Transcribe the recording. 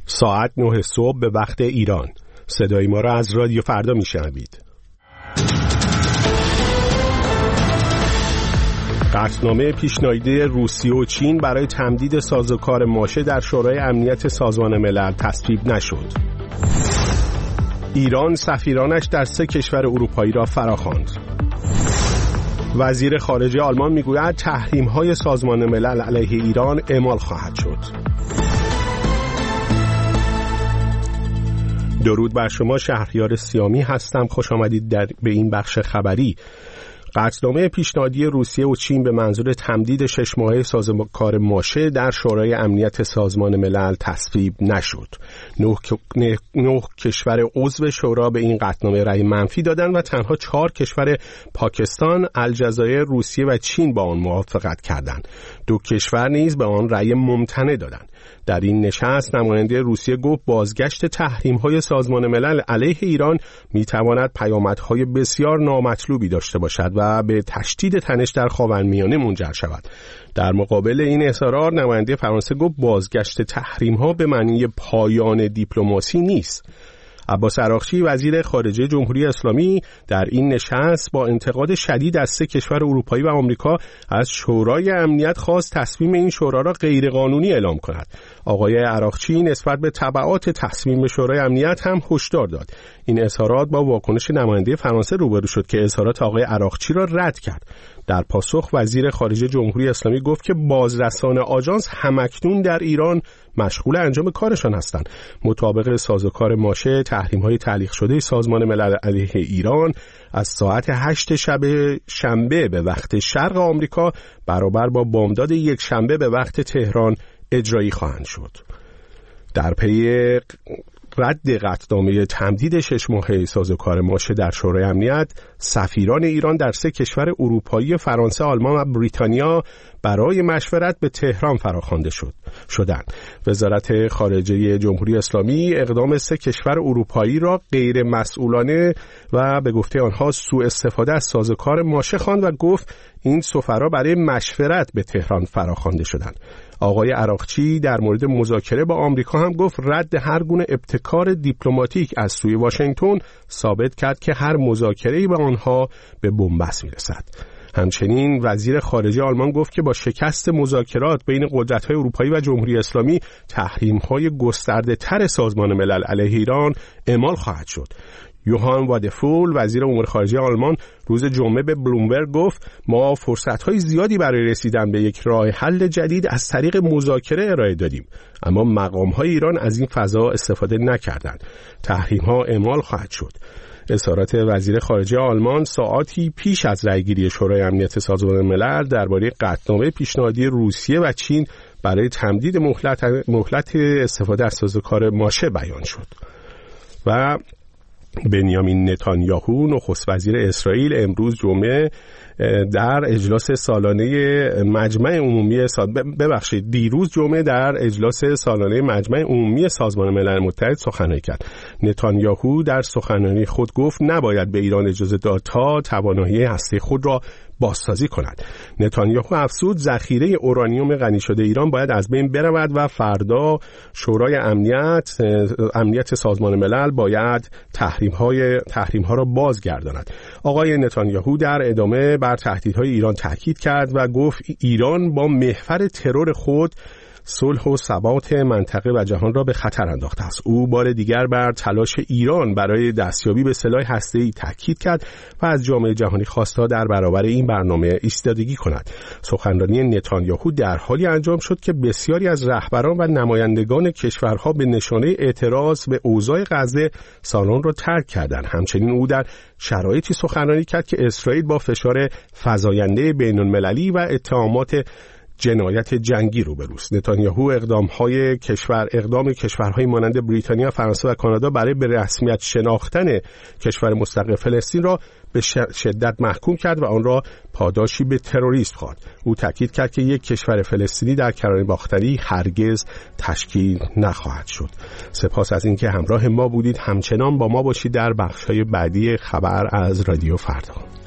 ساعت 9 صبح به وقت ایران. صدای ما را از رادیو فردا میشنوید. قطعنامه پیشنهادی روسیه و چین برای تمدید سازوکار ماشه در شورای امنیت سازمان ملل تصویب نشد. ایران سفیرانش در 3 کشور اروپایی را فراخواند. وزیر خارجه آلمان میگوید تحریم‌های سازمان ملل علیه ایران اعمال خواهد شد. درود بر شما، شهریار سیامی هستم. خوش آمدید به این بخش خبری. قطعنامه پیشنهادی روسیه و چین به منظور تمدید 6 ماهه سازوکار ماشه در شورای امنیت سازمان ملل تصویب نشد. 9 کشور عضو شورا به این قطعنامه رأی منفی دادند و تنها 4 کشور پاکستان، الجزایر، روسیه و چین با آن موافقت کردند. 2 کشور نیز به آن رأی ممتنع دادند. در این نشست نماینده روسیه گفت بازگشت تحریم‌های سازمان ملل علیه ایران می‌تواند پیامدهای بسیار نامطلوبی داشته باشد و به تشدید تنش در خاورمیانه منجر شود. در مقابل این اظهارات نماینده فرانسه گفت بازگشت تحریم‌ها به معنی پایان دیپلماسی نیست. عباس عراقچی وزیر خارجه جمهوری اسلامی در این نشست با انتقاد شدید از 3 کشور اروپایی و آمریکا از شورای امنیت خواست تصمیم این شورا را غیرقانونی اعلام کند. آقای عراقچی نسبت به تبعات تصمیم شورای امنیت هم هشدار داد. این اظهارات با واکنش نماینده فرانسه روبرو شد که اظهارات آقای عراقچی را رد کرد. در پاسخ وزیر خارجه جمهوری اسلامی گفت که بازرسان آژانس همکنون در ایران مشغول انجام کارشان هستند. مطابق سازوکار ماشه، تحریم‌های تعلیق شده سازمان ملل علیه ایران از ساعت 8 شنبه به وقت شرق آمریکا برابر با بامداد یک شنبه به وقت تهران اجرایی خواهند شد. در پی رد قطعنامه تمدید 6 ماهه سازوکار ماشه در شورای امنیت، سفیران ایران در 3 کشور اروپایی فرانسه، آلمان و بریتانیا برای مشورت به تهران فراخوانده شدند. وزارت خارجه جمهوری اسلامی اقدام 3 کشور اروپایی را غیر مسئولانه و به گفته آنها سوء استفاده از سازوکار ماشه خواند و گفت این سفرا برای مشورت به تهران فراخوانده شدند. آقای عراقچی در مورد مذاکره با آمریکا هم گفت رد هر گونه ابتکار دیپلماتیک از سوی واشنگتن ثابت کرد که هر مذاکره‌ای با آنها به بنبست میرسد. همچنین وزیر خارجه آلمان گفت که با شکست مذاکرات بین قدرت‌های اروپایی و جمهوری اسلامی تحریم‌های گسترده‌تر سازمان ملل علیه ایران اعمال خواهد شد. یوهان وادفول وزیر امور خارجه آلمان روز جمعه به بلومبرگ گفت ما فرصت‌های زیادی برای رسیدن به یک راه حل جدید از طریق مذاکره ارائه دادیم، اما مقام‌های ایران از این فضا استفاده نکردند. تحریم‌ها اعمال خواهد شد. اظهارات وزیر خارجه آلمان ساعاتی پیش از رأیگیری شورای امنیت سازمان ملل درباره قطعنامه پیشنهادی روسیه و چین برای تمدید مهلت استفاده از سازوکار ماشه بیان شد. و بنیامین نتانیاهو نخست وزیر اسرائیل امروز جمعه در اجلاس سالانه دیروز جمعه در اجلاس سالانه مجمع عمومی سازمان ملل متحد سخنرانی کرد. نتانیاهو در سخنرانی خود گفت نباید به ایران اجازه داد تا توانایی هسته خود را بازسازی کند. نتانیاهو افزود ذخیره اورانیوم غنی شده ایران باید از بین برود و فردا شورای امنیت سازمان ملل باید تحریم‌ها را بازگرداند. آقای نتانیاهو در ادامه بر تهدیدهای ایران تاکید کرد و گفت ایران با محور ترور خود صلح و ثبات منطقه و جهان را به خطر انداخته است. او بار دیگر بر تلاش ایران برای دستیابی به سلاح هسته‌ای تاکید کرد و از جامعه جهانی خواست تا در برابر این برنامه ایستادگی کند. سخنرانی نتانیاهو در حالی انجام شد که بسیاری از رهبران و نمایندگان کشورها به نشانه اعتراض به اوضاع غزه سالن را ترک کردند. همچنین او در شرایطی سخنرانی کرد که اسرائیل با فشار فزاینده بین‌المللی و اتهامات جنایت جنگی روبروست. نتانیاهو اقدام کشورهای مانند بریتانیا، فرانسه و کانادا برای به رسمیت شناختن کشور مستقل فلسطین را به شدت محکوم کرد و آن را پاداشی به تروریسم خواند. او تاکید کرد که یک کشور فلسطینی در کرانه باختری هرگز تشکیل نخواهد شد. سپاس از اینکه همراه ما بودید. همچنان با ما باشید در بخش‌های بعدی خبر از رادیو فردا.